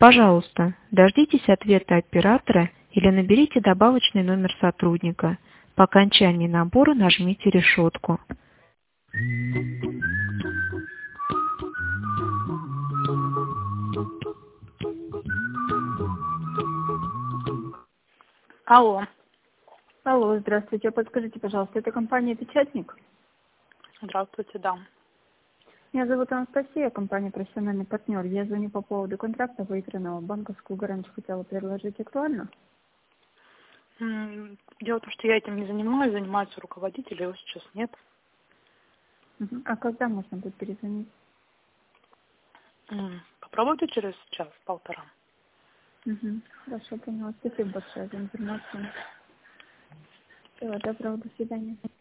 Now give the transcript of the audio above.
Пожалуйста, дождитесь ответа оператора или наберите добавочный номер сотрудника. По окончании набора нажмите решетку. Алло. Алло, здравствуйте. Подскажите, пожалуйста, это компания «Печатник»? Здравствуйте, да. Меня зовут Анастасия, компания «Профессиональный партнер». Я звоню по поводу контракта выигранного. Банковскую гарантию хотела предложить. Актуально? Дело в том, что я этим не занимаюсь, занимается руководитель, его сейчас нет. А когда можно будет перезвонить? Попробуйте через час-полтора. Хорошо, поняла. Спасибо большое за информацию. Всего доброго, до свидания.